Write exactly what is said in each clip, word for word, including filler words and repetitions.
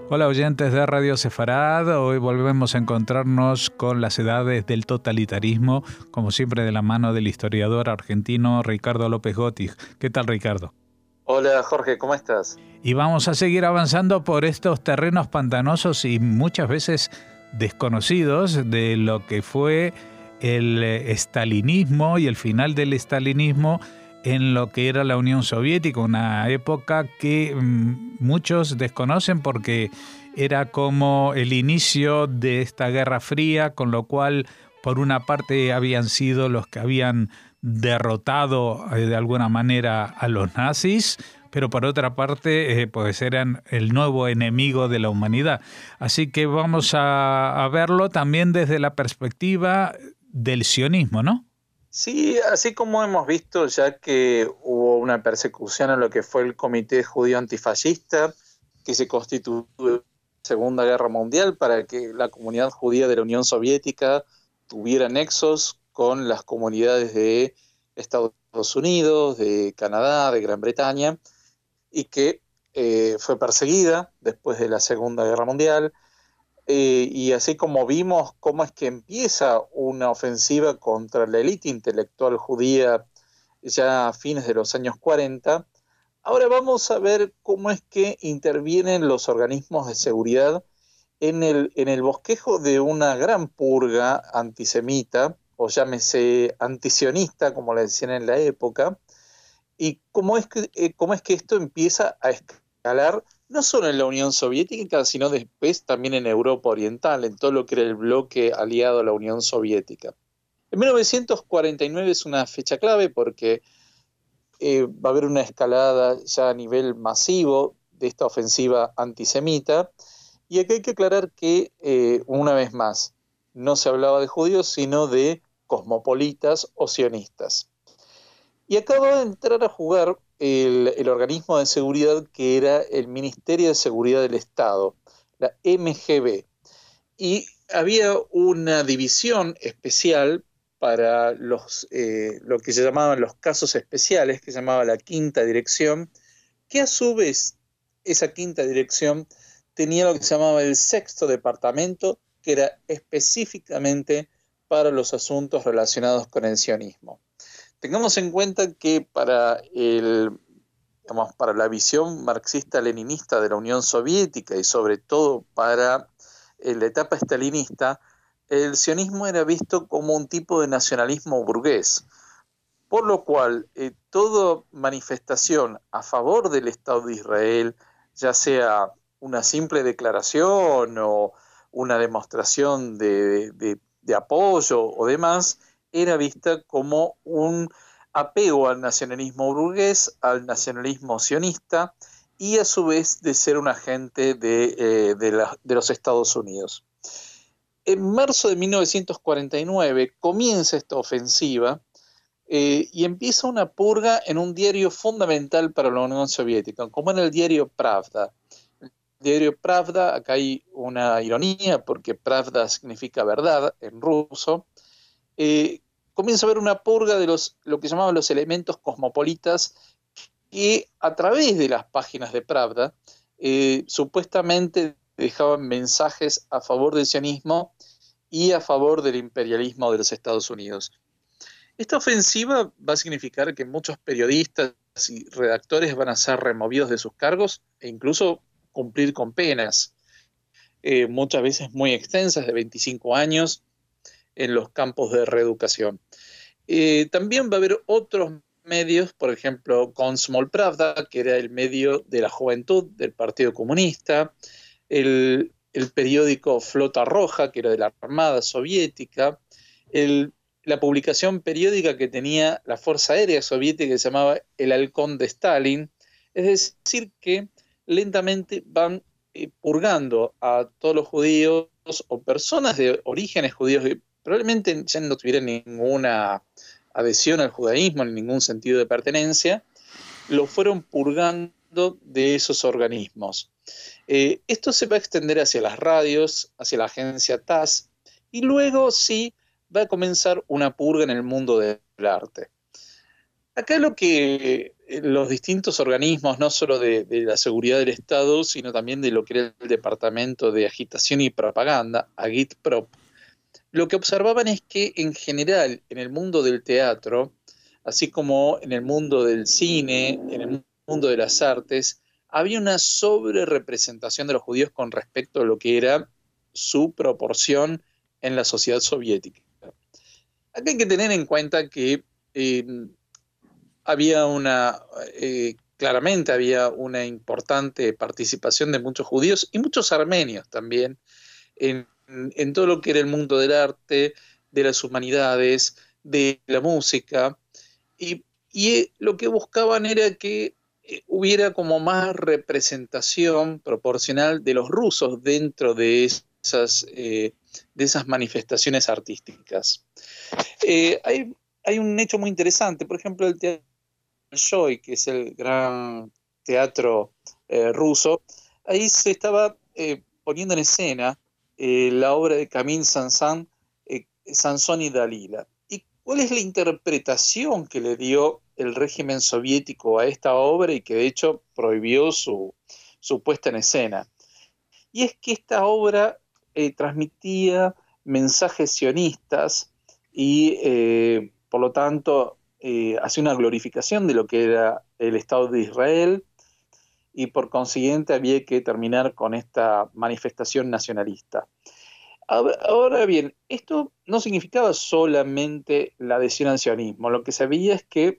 Hola oyentes de Radio Sefarad, hoy volvemos a encontrarnos con las edades del totalitarismo, como siempre de la mano del historiador argentino Ricardo López Gotti. ¿Qué tal, Ricardo? Hola Jorge, ¿cómo estás? Y vamos a seguir avanzando por estos terrenos pantanosos y muchas veces desconocidos de lo que fue el estalinismo y el final del estalinismo en lo que era la Unión Soviética, una época que mmm, muchos desconocen porque era como el inicio de esta Guerra Fría, con lo cual por una parte habían sido los que habían derrotado eh, de alguna manera a los nazis, pero por otra parte eh, pues eran el nuevo enemigo de la humanidad. Así que vamos a, a verlo también desde la perspectiva del sionismo, ¿no? Sí, así como hemos visto ya que hubo una persecución a lo que fue el Comité Judío Antifascista, que se constituyó en la Segunda Guerra Mundial para que la comunidad judía de la Unión Soviética tuviera nexos con las comunidades de Estados Unidos, de Canadá, de Gran Bretaña, y que eh, fue perseguida después de la Segunda Guerra Mundial. Eh, y así como vimos cómo es que empieza una ofensiva contra la élite intelectual judía ya a fines de los años cuarenta, ahora vamos a ver cómo es que intervienen los organismos de seguridad en el, en el bosquejo de una gran purga antisemita, o llámese antisionista, como le decían en la época, y cómo es que, eh, cómo es que esto empieza a escalar no solo en la Unión Soviética, sino después también en Europa Oriental, en todo lo que era el bloque aliado a la Unión Soviética. En mil novecientos cuarenta y nueve es una fecha clave porque eh, va a haber una escalada ya a nivel masivo de esta ofensiva antisemita, y aquí hay que aclarar que, eh, una vez más, no se hablaba de judíos, sino de cosmopolitas o sionistas. Y acá va a entrar a jugar el, el organismo de seguridad que era el Ministerio de Seguridad del Estado, la M G B. Y había una división especial para los, eh, lo que se llamaban los casos especiales, que se llamaba la Quinta Dirección, que a su vez esa Quinta Dirección tenía lo que se llamaba el Sexto Departamento, que era específicamente para los asuntos relacionados con el sionismo. Tengamos en cuenta que para, el, digamos, para la visión marxista-leninista de la Unión Soviética y sobre todo para la etapa estalinista, el sionismo era visto como un tipo de nacionalismo burgués, por lo cual eh, toda manifestación a favor del Estado de Israel, ya sea una simple declaración o una demostración de, de, de apoyo o demás, era vista como un apego al nacionalismo burgués, al nacionalismo sionista, y a su vez de ser un agente de, eh, de, la, de los Estados Unidos. En marzo de mil novecientos cuarenta y nueve comienza esta ofensiva eh, y empieza una purga en un diario fundamental para la Unión Soviética, como en el diario Pravda. El diario Pravda, acá hay una ironía porque Pravda significa verdad en ruso. Eh, comienza a haber una purga de los, lo que llamaban los elementos cosmopolitas, que a través de las páginas de Pravda eh, supuestamente dejaban mensajes a favor del sionismo y a favor del imperialismo de los Estados Unidos. Esta ofensiva va a significar que muchos periodistas y redactores van a ser removidos de sus cargos e incluso cumplir con penas, eh, muchas veces muy extensas, de veinticinco años, en los campos de reeducación. Eh, también va a haber otros medios, por ejemplo, Komsomol Pravda, que era el medio de la juventud del Partido Comunista, el, el periódico Flota Roja, que era de la Armada Soviética, el, la publicación periódica que tenía la Fuerza Aérea Soviética, que se llamaba El Halcón de Stalin. Es decir, que lentamente van eh, purgando a todos los judíos o personas de orígenes judíos que probablemente ya no tuvieran ninguna adhesión al judaísmo, en ningún sentido de pertenencia, lo fueron purgando de esos organismos. Eh, esto se va a extender hacia las radios, hacia la agencia T A S S, y luego sí va a comenzar una purga en el mundo del arte. Acá lo que los distintos organismos, no solo de, de la seguridad del Estado, sino también de lo que era el Departamento de Agitación y Propaganda, Agitprop, lo que observaban es que en general en el mundo del teatro, así como en el mundo del cine, en el mundo de las artes, había una sobrerepresentación de los judíos con respecto a lo que era su proporción en la sociedad soviética. Acá hay que tener en cuenta que eh, había una, eh, claramente había una importante participación de muchos judíos y muchos armenios también en, en todo lo que era el mundo del arte, de las humanidades, de la música, y, y lo que buscaban era que eh, hubiera como más representación proporcional de los rusos dentro de esas, eh, de esas manifestaciones artísticas. Eh, hay, hay un hecho muy interesante, por ejemplo, el teatro Bolshoi, que es el gran teatro eh, ruso, ahí se estaba eh, poniendo en escena eh, la obra de Camille Saint-Saëns, eh, Sansón y Dalila. ¿Y cuál es la interpretación que le dio el régimen soviético a esta obra y que de hecho prohibió su, su puesta en escena? Y es que esta obra eh, transmitía mensajes sionistas y eh, por lo tanto eh, hacía una glorificación de lo que era el Estado de Israel, y por consiguiente había que terminar con esta manifestación nacionalista. Ahora bien, esto no significaba solamente la adhesión al sionismo, lo que se veía es que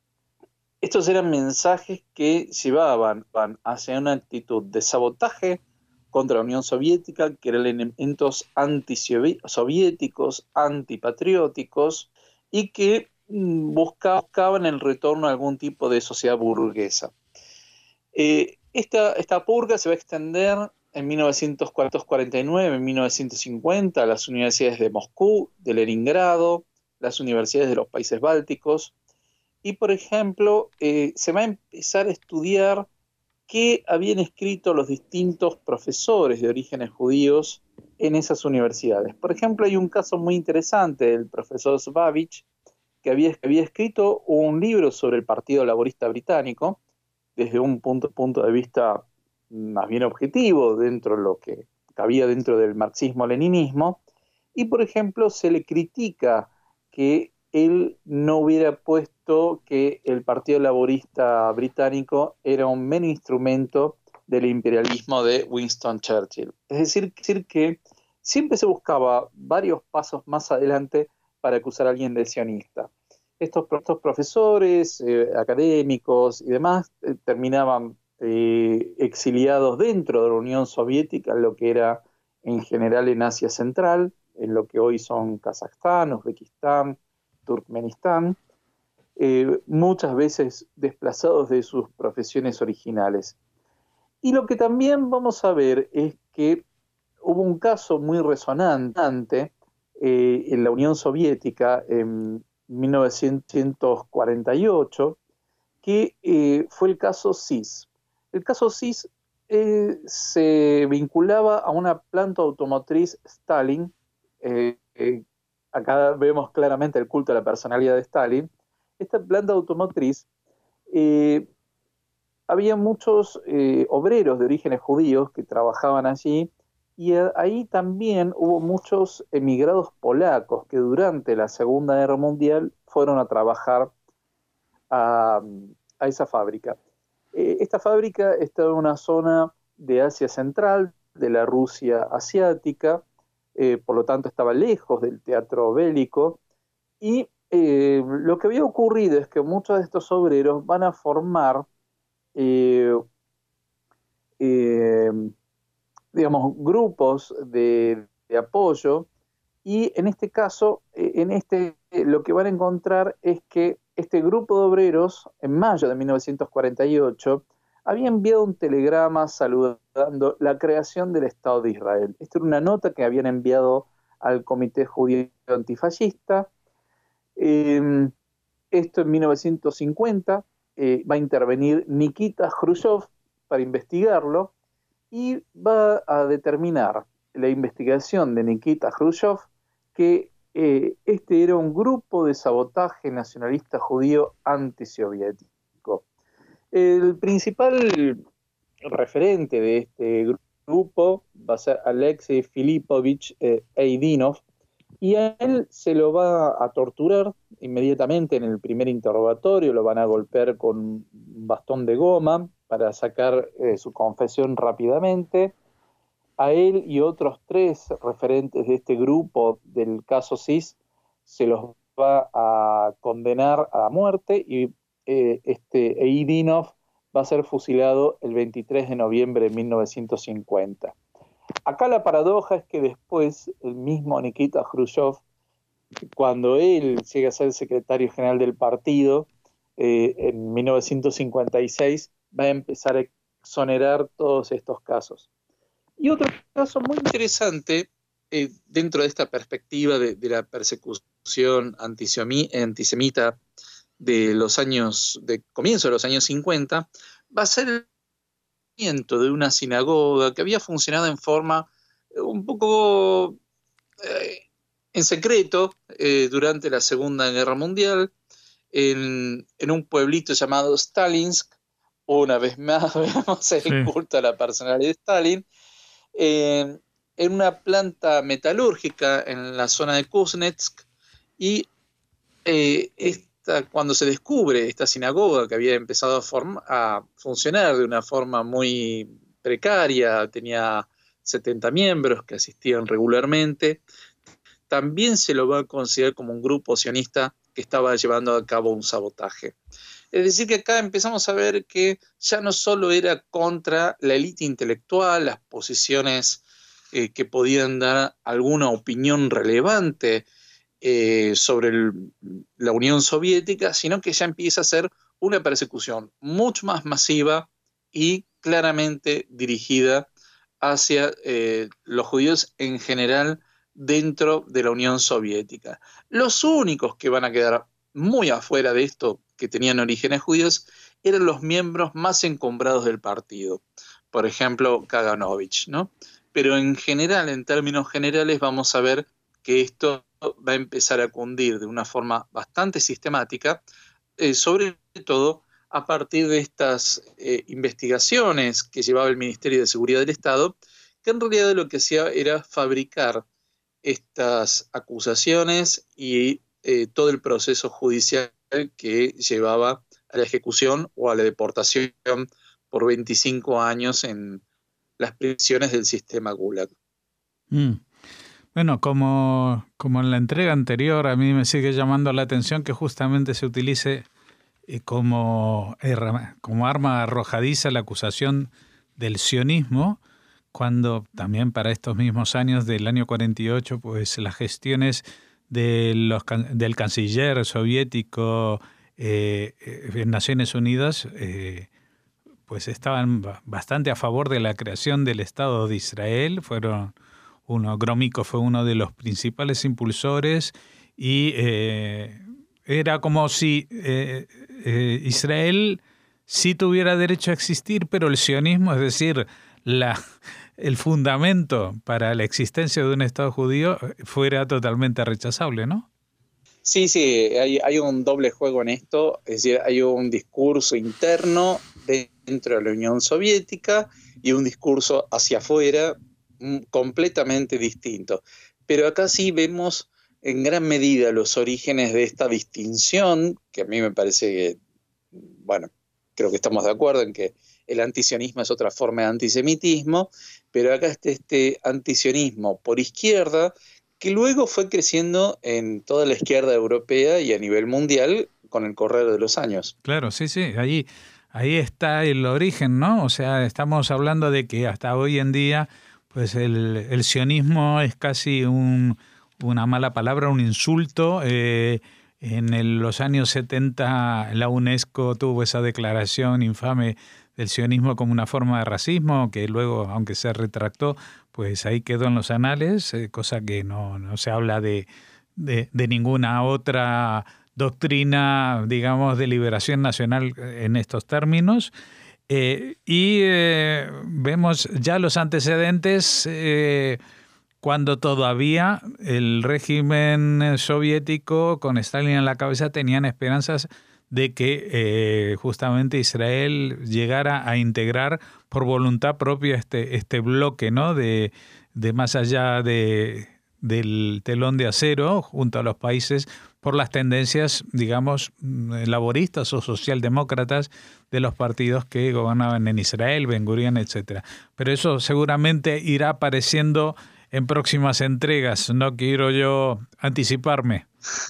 estos eran mensajes que llevaban hacia una actitud de sabotaje contra la Unión Soviética, que eran elementos antisoviéticos, antipatrióticos, y que buscaban el retorno a algún tipo de sociedad burguesa. Eh, esta, esta purga se va a extender en mil novecientos cuarenta y nueve, en mil novecientos cincuenta, a las universidades de Moscú, de Leningrado, las universidades de los países bálticos, y por ejemplo, eh, se va a empezar a estudiar qué habían escrito los distintos profesores de orígenes judíos en esas universidades. Por ejemplo, hay un caso muy interesante del profesor Zbavich, que había, que había escrito un libro sobre el Partido Laborista Británico, desde un punto, punto de vista más bien objetivo, dentro de lo que cabía dentro del marxismo-leninismo, y por ejemplo se le critica que él no hubiera puesto que el Partido Laborista Británico era un mero instrumento del imperialismo de Winston Churchill. Es decir, decir que siempre se buscaba varios pasos más adelante para acusar a alguien de sionista. Estos, estos profesores, eh, académicos y demás eh, terminaban eh, exiliados dentro de la Unión Soviética, lo que era en general en Asia Central, en lo que hoy son Kazajstán, Uzbekistán, Turkmenistán, eh, muchas veces desplazados de sus profesiones originales. Y lo que también vamos a ver es que hubo un caso muy resonante eh, en la Unión Soviética en mil novecientos cuarenta y ocho, que eh, fue el caso S I S. El caso S I S eh, se vinculaba a una planta automotriz Stalin. Eh, eh, acá vemos claramente el culto a la personalidad de Stalin. Esta planta automotriz, eh, había muchos eh, obreros de orígenes judíos que trabajaban allí, y ahí también hubo muchos emigrados polacos que durante la Segunda Guerra Mundial fueron a trabajar a, a esa fábrica. Eh, esta fábrica estaba en una zona de Asia Central, de la Rusia asiática, eh, por lo tanto estaba lejos del teatro bélico, y eh, lo que había ocurrido es que muchos de estos obreros van a formar eh, eh, digamos, grupos de, de apoyo, y en este caso, en este, lo que van a encontrar es que este grupo de obreros, en mayo de mil novecientos cuarenta y ocho, había enviado un telegrama saludando la creación del Estado de Israel. Esta era una nota que habían enviado al Comité Judío Antifascista. Eh, esto en mil novecientos cincuenta eh, va a intervenir Nikita Khrushchev para investigarlo, y va a determinar la investigación de Nikita Khrushchev que eh, este era un grupo de sabotaje nacionalista judío antisoviético. El principal referente de este grupo va a ser Alexei Filipovich eh, Eidinov, y a él se lo va a torturar inmediatamente en el primer interrogatorio, lo van a golpear con un bastón de goma para sacar eh, su confesión rápidamente. A él y otros tres referentes de este grupo del caso S I S se los va a condenar a muerte, y eh, este Eidinov va a ser fusilado el veintitrés de noviembre de mil novecientos cincuenta. Acá la paradoja es que después el mismo Nikita Khrushchev, cuando él llega a ser secretario general del partido, eh, en mil novecientos cincuenta y seis, va a empezar a exonerar todos estos casos. Y otro caso muy interesante, eh, dentro de esta perspectiva de, de la persecución antisemita de los años, de comienzo de los años cincuenta, va a ser el de una sinagoga que había funcionado en forma un poco eh, en secreto eh, durante la Segunda Guerra Mundial, en, en un pueblito llamado Stalinsk. Una vez más vemos el sí. culto a la personalidad de Stalin, eh, en una planta metalúrgica en la zona de Kuznetsk, y eh, esta, cuando se descubre esta sinagoga que había empezado a, form- a funcionar de una forma muy precaria, tenía setenta miembros que asistían regularmente, también se lo va a considerar como un grupo sionista que estaba llevando a cabo un sabotaje. Es decir, que acá empezamos a ver que ya no solo era contra la élite intelectual, las posiciones eh, que podían dar alguna opinión relevante eh, sobre el, la Unión Soviética, sino que ya empieza a ser una persecución mucho más masiva y claramente dirigida hacia eh, los judíos en general dentro de la Unión Soviética. Los únicos que van a quedar muy afuera de esto, que tenían orígenes judíos, eran los miembros más encumbrados del partido. Por ejemplo, Kaganovich, ¿no? Pero en general, en términos generales, vamos a ver que esto va a empezar a cundir de una forma bastante sistemática, eh, sobre todo a partir de estas eh, investigaciones que llevaba el Ministerio de Seguridad del Estado, que en realidad lo que hacía era fabricar estas acusaciones y eh, todo el proceso judicial que llevaba a la ejecución o a la deportación por veinticinco años en las prisiones del sistema Gulag. Mm. Bueno, como, como en la entrega anterior, a mí me sigue llamando la atención que justamente se utilice eh, como, como arma arrojadiza la acusación del sionismo, cuando también para estos mismos años del año cuarenta y ocho, pues las gestiones de los, del canciller soviético eh, en Naciones Unidas eh, pues estaban bastante a favor de la creación del Estado de Israel. Fueron uno, Gromyko fue uno de los principales impulsores, y eh, era como si eh, eh, Israel sí tuviera derecho a existir, pero el sionismo, es decir, la, el fundamento para la existencia de un Estado judío, fuera totalmente rechazable, ¿no? Sí, sí, hay, hay un doble juego en esto, es decir, hay un discurso interno dentro de la Unión Soviética y un discurso hacia afuera completamente distinto. Pero acá sí vemos en gran medida los orígenes de esta distinción, que a mí me parece que, bueno, creo que estamos de acuerdo en que el antisionismo es otra forma de antisemitismo, pero acá está este antisionismo por izquierda, que luego fue creciendo en toda la izquierda europea y a nivel mundial con el correr de los años. Claro, sí, sí, ahí, ahí está el origen, ¿no? O sea, estamos hablando de que hasta hoy en día, pues el, el sionismo es casi un, una mala palabra, un insulto. Eh, en el, los años setenta la UNESCO tuvo esa declaración infame del sionismo como una forma de racismo, que luego, aunque se retractó, pues ahí quedó en los anales, eh, cosa que no, no se habla de, de, de ninguna otra doctrina, digamos, de liberación nacional en estos términos. Eh, y eh, vemos ya los antecedentes eh, cuando todavía el régimen soviético, con Stalin en la cabeza, tenían esperanzas de que eh, justamente Israel llegara a integrar por voluntad propia este, este bloque, ¿no? de, de más allá de, del telón de acero junto a los países por las tendencias, digamos, laboristas o socialdemócratas de los partidos que gobernaban en Israel, Ben Gurión, etcétera. Pero eso seguramente irá apareciendo en próximas entregas. No quiero yo anticiparme.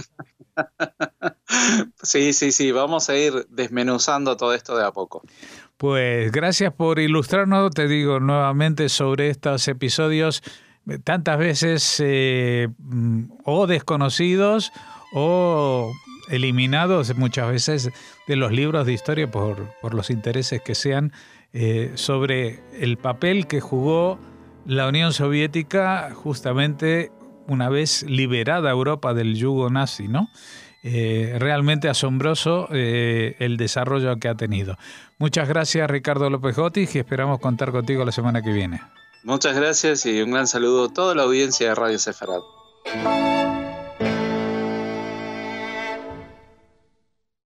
Sí, sí, sí, vamos a ir desmenuzando todo esto de a poco. Pues gracias por ilustrarnos, te digo nuevamente, sobre estos episodios tantas veces eh, o desconocidos o eliminados muchas veces de los libros de historia por, por los intereses que sean, eh, sobre el papel que jugó la Unión Soviética justamente una vez liberada Europa del yugo nazi, ¿no? Eh, realmente asombroso eh, el desarrollo que ha tenido. Muchas gracias, Ricardo López Gotis, y esperamos contar contigo la semana que viene. Muchas gracias y un gran saludo a toda la audiencia de Radio Sefarad.